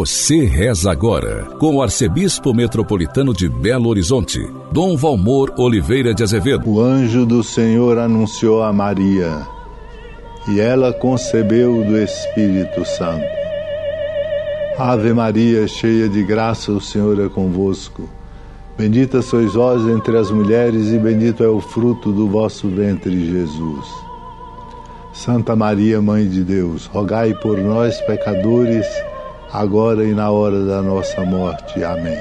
Você reza agora com o arcebispo metropolitano de Belo Horizonte, Dom Valmor Oliveira de Azevedo. O anjo do Senhor anunciou a Maria, e ela concebeu do Espírito Santo. Ave Maria, cheia de graça, o Senhor é convosco. Bendita sois vós entre as mulheres, e bendito é o fruto do vosso ventre, Jesus. Santa Maria, Mãe de Deus, rogai por nós, pecadores, agora e na hora da nossa morte. Amém.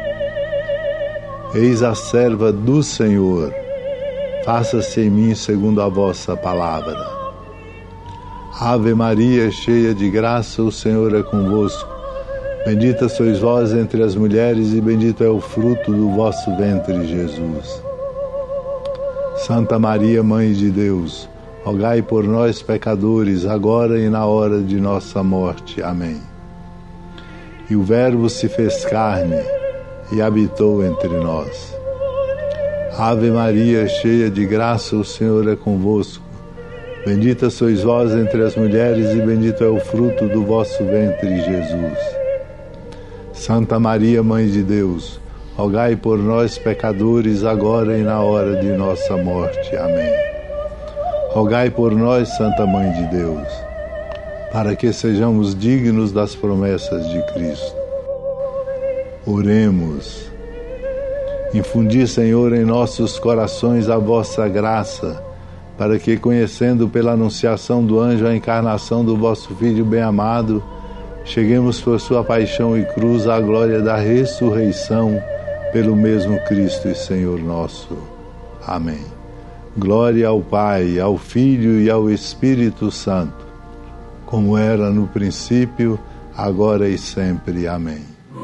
Eis a serva do Senhor, faça-se em mim segundo a vossa palavra. Ave Maria, cheia de graça, o Senhor é convosco. Bendita sois vós entre as mulheres, e bendito é o fruto do vosso ventre, Jesus. Santa Maria, Mãe de Deus, rogai por nós, pecadores, agora e na hora de nossa morte. Amém. E o Verbo se fez carne e habitou entre nós. Ave Maria, cheia de graça, o Senhor é convosco. Bendita sois vós entre as mulheres, e bendito é o fruto do vosso ventre, Jesus. Santa Maria, Mãe de Deus, rogai por nós, pecadores, agora e na hora de nossa morte. Amém. Rogai por nós, Santa Mãe de Deus, para que sejamos dignos das promessas de Cristo. Oremos. Infundi, Senhor, em nossos corações a vossa graça, para que, conhecendo pela anunciação do anjo a encarnação do vosso Filho bem-amado, cheguemos por sua paixão e cruz à glória da ressurreição, pelo mesmo Cristo e Senhor nosso. Amém. Glória ao Pai, ao Filho e ao Espírito Santo, como era no princípio, agora e sempre. Amém.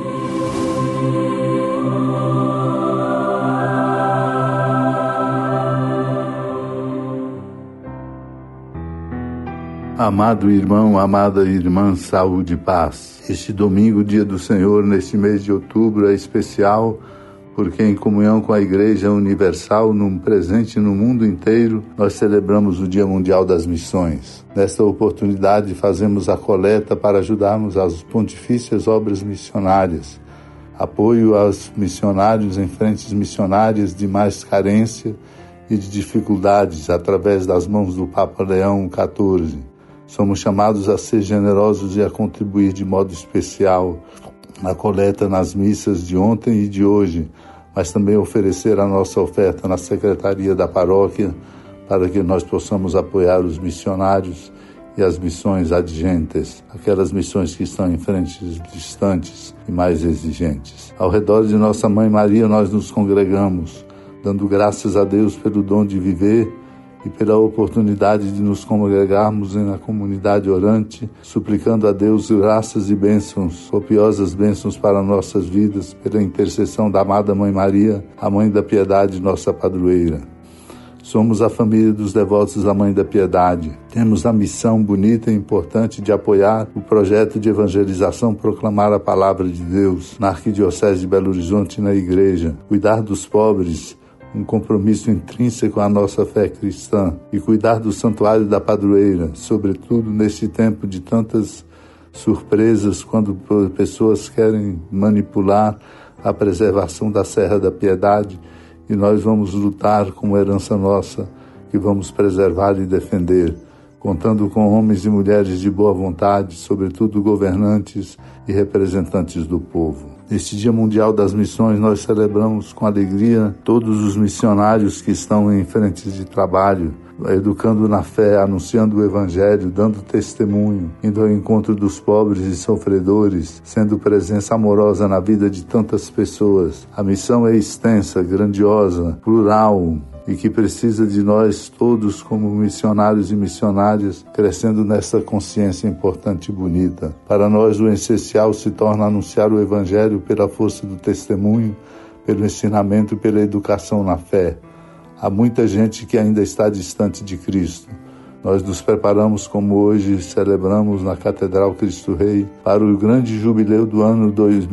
Amado irmão, amada irmã, saúde e paz. Este domingo, dia do Senhor, neste mês de outubro, é especial porque, em comunhão com a Igreja Universal, num presente no mundo inteiro, nós celebramos o Dia Mundial das Missões. Nesta oportunidade, fazemos a coleta para ajudarmos as pontifícias obras missionárias, apoio aos missionários em frentes missionárias de mais carência e de dificuldades, através das mãos do Papa Leão XIV. Somos chamados a ser generosos e a contribuir de modo especial na coleta nas missas de ontem e de hoje, mas também oferecer a nossa oferta na secretaria da paróquia para que nós possamos apoiar os missionários e as missões adjuntas, aquelas missões que estão em frentes distantes e mais exigentes. Ao redor de nossa Mãe Maria nós nos congregamos, dando graças a Deus pelo dom de viver e pela oportunidade de nos congregarmos na comunidade orante, suplicando a Deus graças e bênçãos, copiosas bênçãos para nossas vidas, pela intercessão da amada Mãe Maria, a Mãe da Piedade, nossa padroeira. Somos a família dos devotos da Mãe da Piedade. Temos a missão bonita e importante de apoiar o projeto de evangelização, proclamar a palavra de Deus na Arquidiocese de Belo Horizonte e na Igreja, cuidar dos pobres, um compromisso intrínseco à nossa fé cristã, e cuidar do santuário da padroeira, sobretudo neste tempo de tantas surpresas, quando pessoas querem manipular a preservação da Serra da Piedade, e nós vamos lutar como herança nossa, que vamos preservar e defender, contando com homens e mulheres de boa vontade, sobretudo governantes e representantes do povo. Neste Dia Mundial das Missões, nós celebramos com alegria todos os missionários que estão em frentes de trabalho, educando na fé, anunciando o Evangelho, dando testemunho, indo ao encontro dos pobres e sofredores, sendo presença amorosa na vida de tantas pessoas. A missão é extensa, grandiosa, plural, e que precisa de nós todos como missionários e missionárias, crescendo nessa consciência importante e bonita. Para nós, o essencial se torna anunciar o Evangelho pela força do testemunho, pelo ensinamento e pela educação na fé. Há muita gente que ainda está distante de Cristo. Nós nos preparamos, como hoje celebramos na Catedral Cristo Rei, para o grande jubileu do ano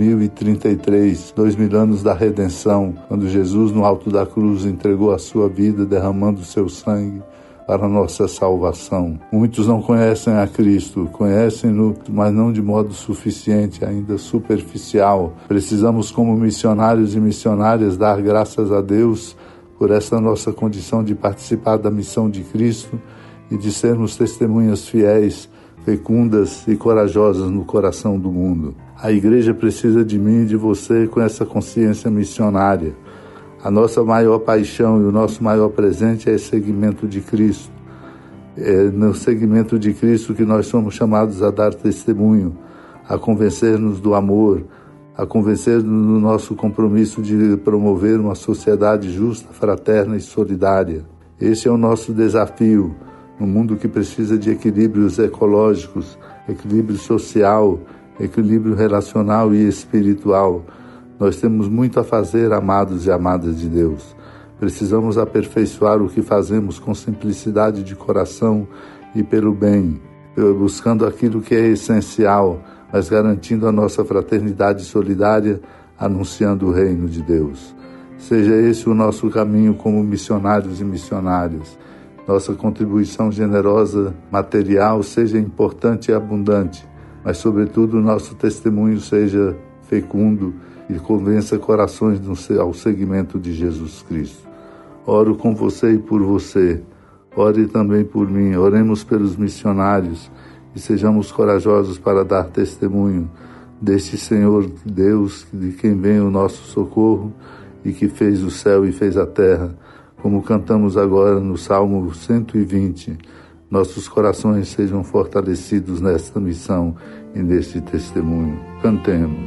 2033, 2000 anos da redenção, quando Jesus, no alto da cruz, entregou a sua vida, derramando o seu sangue, para a nossa salvação. Muitos não conhecem a Cristo, conhecem-no, mas não de modo suficiente, ainda superficial. Precisamos, como missionários e missionárias, dar graças a Deus por essa nossa condição de participar da missão de Cristo e de sermos testemunhas fiéis, fecundas e corajosas no coração do mundo. A igreja precisa de mim e de você com essa consciência missionária. A nossa maior paixão e o nosso maior presente é esse seguimento de Cristo. É no seguimento de Cristo que nós somos chamados a dar testemunho, a convencer-nos do amor, a convencer-nos do nosso compromisso de promover uma sociedade justa, fraterna e solidária. Esse é o nosso desafio, num mundo que precisa de equilíbrios ecológicos, equilíbrio social, equilíbrio relacional e espiritual. Nós temos muito a fazer, amados e amadas de Deus. Precisamos aperfeiçoar o que fazemos com simplicidade de coração e pelo bem, buscando aquilo que é essencial, mas garantindo a nossa fraternidade solidária, anunciando o reino de Deus. Seja esse o nosso caminho como missionários e missionárias. Nossa contribuição generosa, material, seja importante e abundante, mas, sobretudo, o nosso testemunho seja fecundo e convença corações ao seguimento de Jesus Cristo. Oro com você e por você. Ore também por mim. Oremos pelos missionários e sejamos corajosos para dar testemunho deste Senhor Deus, de quem vem o nosso socorro e que fez o céu e fez a terra. Como cantamos agora no Salmo 120, nossos corações sejam fortalecidos nesta missão e neste testemunho. Cantemos.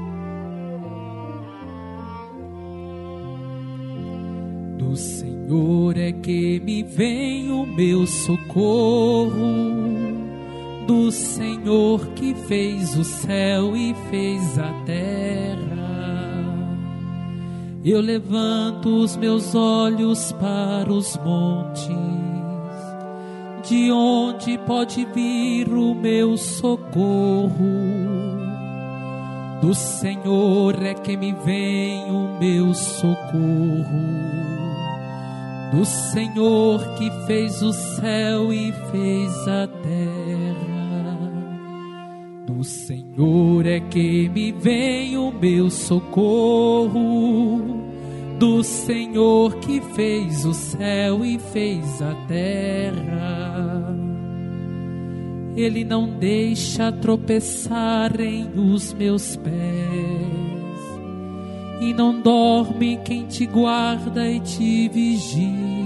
Do Senhor é que me vem o meu socorro, do Senhor que fez o céu e fez a terra. Eu levanto os meus olhos para os montes, de onde pode vir o meu socorro? Do Senhor é que me vem o meu socorro, do Senhor que fez o céu e fez a terra. Do Senhor é que me vem o meu socorro, do Senhor que fez o céu e fez a terra. Ele não deixa tropeçar em os meus pés, e não dorme quem te guarda e te vigia.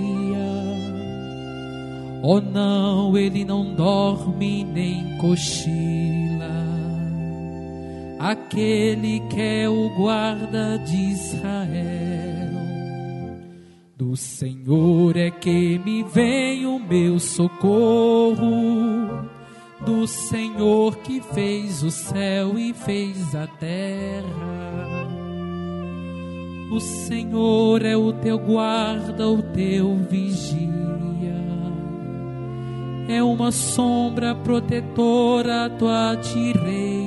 Oh não, ele não dorme nem cochila, aquele que é o guarda de Israel. Do Senhor é que me vem o meu socorro, do Senhor que fez o céu e fez a terra. O Senhor é o teu guarda, o teu vigia, é uma sombra protetora à tua direita.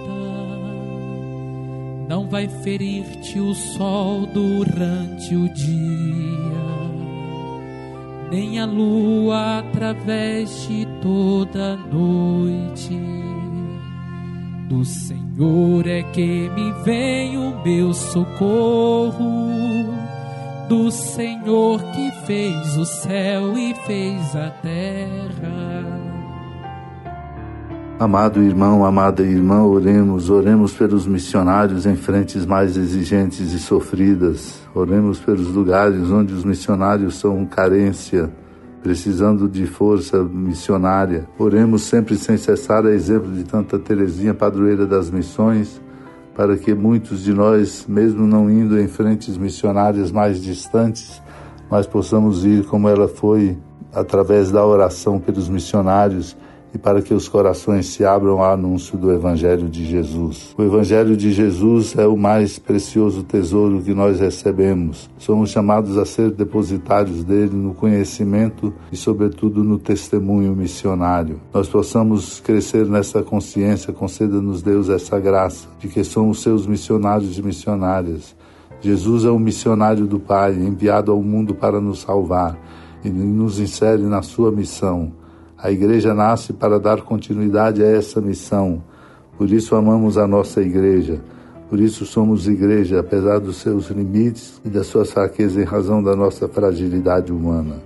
Não vai ferir-te o sol durante o dia, nem a lua através de toda a noite. Do Senhor é que me vem o meu socorro, do Senhor que fez o céu e fez a terra. Amado irmão, amada irmã, oremos pelos missionários em frentes mais exigentes e sofridas. Oremos pelos lugares onde os missionários são carência, precisando de força missionária. Oremos sempre sem cessar, a exemplo de Santa Teresinha, padroeira das missões, para que muitos de nós, mesmo não indo em frentes missionárias mais distantes, mas possamos ir como ela foi, através da oração pelos missionários, e para que os corações se abram ao anúncio do Evangelho de Jesus. O Evangelho de Jesus é o mais precioso tesouro que nós recebemos. Somos chamados a ser depositários dele no conhecimento e, sobretudo, no testemunho missionário. Nós possamos crescer nessa consciência, conceda-nos, Deus, essa graça de que somos seus missionários e missionárias. Jesus é o missionário do Pai, enviado ao mundo para nos salvar. e nos insere na sua missão. A Igreja nasce para dar continuidade a essa missão. Por isso amamos a nossa Igreja. Por isso somos Igreja, apesar dos seus limites e das suas fraquezas em razão da nossa fragilidade humana.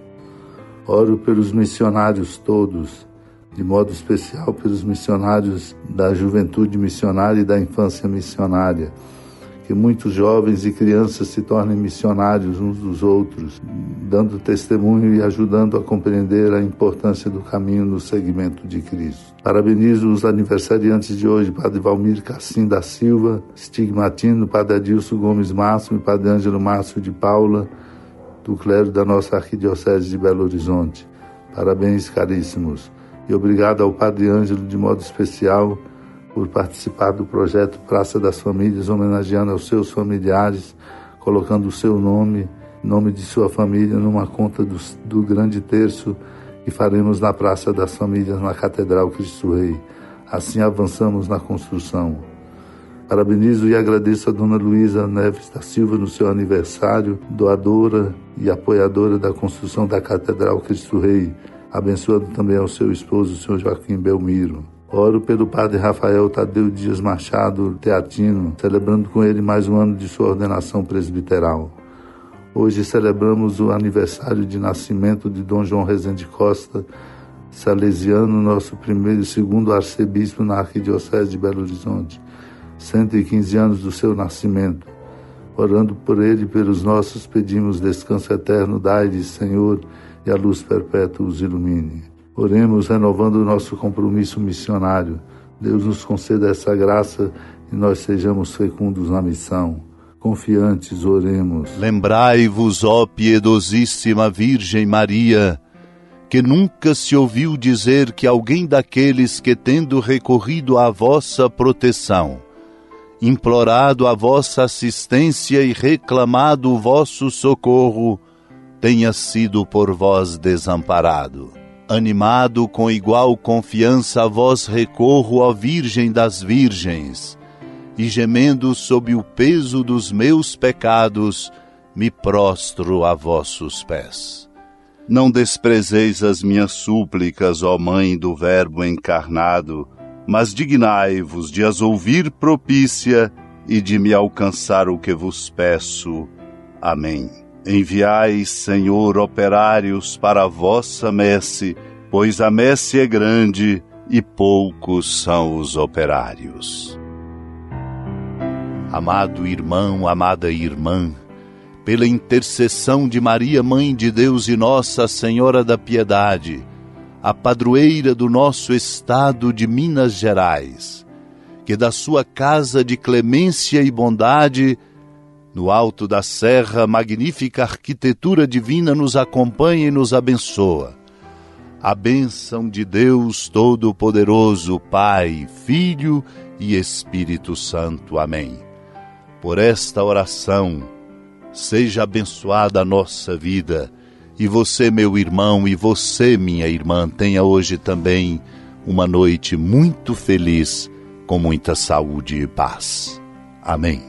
Oro pelos missionários todos, de modo especial pelos missionários da juventude missionária e da infância missionária. Que muitos jovens e crianças se tornem missionários uns dos outros, dando testemunho e ajudando a compreender a importância do caminho no seguimento de Cristo. Parabenizo os aniversariantes de hoje, Padre Valmir Cassim da Silva, Stigmatino, Padre Adilson Gomes Máximo e Padre Ângelo Márcio de Paula, do clero da nossa Arquidiocese de Belo Horizonte. Parabéns, caríssimos. E obrigado ao Padre Ângelo, de modo especial, por participar do projeto Praça das Famílias, homenageando aos seus familiares, colocando o seu nome de sua família, numa conta do grande terço que faremos na Praça das Famílias, na Catedral Cristo Rei. Assim avançamos na construção. Parabenizo e agradeço a Dona Luísa Neves da Silva no seu aniversário, doadora e apoiadora da construção da Catedral Cristo Rei, abençoando também ao seu esposo, o Sr. Joaquim Belmiro. Oro pelo Padre Rafael Tadeu Dias Machado, teatino, celebrando com ele mais um ano de sua ordenação presbiteral. Hoje celebramos o aniversário de nascimento de Dom João Rezende Costa, salesiano, nosso primeiro e segundo arcebispo na Arquidiocese de Belo Horizonte. 115 anos do seu nascimento. Orando por ele e pelos nossos, pedimos descanso eterno, dai-lhe, Senhor, e a luz perpétua os ilumine. Oremos renovando o nosso compromisso missionário. Deus nos conceda essa graça e nós sejamos fecundos na missão. Confiantes, oremos. Lembrai-vos, ó piedosíssima Virgem Maria, que nunca se ouviu dizer que alguém daqueles que, tendo recorrido à vossa proteção, implorado a vossa assistência e reclamado o vosso socorro, tenha sido por vós desamparado. Animado com igual confiança, a vós recorro, ó Virgem das Virgens, e gemendo sob o peso dos meus pecados, me prostro a vossos pés. Não desprezeis as minhas súplicas, ó Mãe do Verbo encarnado, mas dignai-vos de as ouvir propícia e de me alcançar o que vos peço. Amém. Enviai, Senhor, operários para a vossa messe, pois a messe é grande e poucos são os operários. Amado irmão, amada irmã, pela intercessão de Maria, Mãe de Deus e Nossa Senhora da Piedade, a padroeira do nosso estado de Minas Gerais, que da sua casa de clemência e bondade, no alto da serra, magnífica arquitetura divina nos acompanha e nos abençoa. A bênção de Deus Todo-Poderoso, Pai, Filho e Espírito Santo. Amém. Por esta oração, seja abençoada a nossa vida, e você, meu irmão, e você, minha irmã, tenha hoje também uma noite muito feliz, com muita saúde e paz. Amém.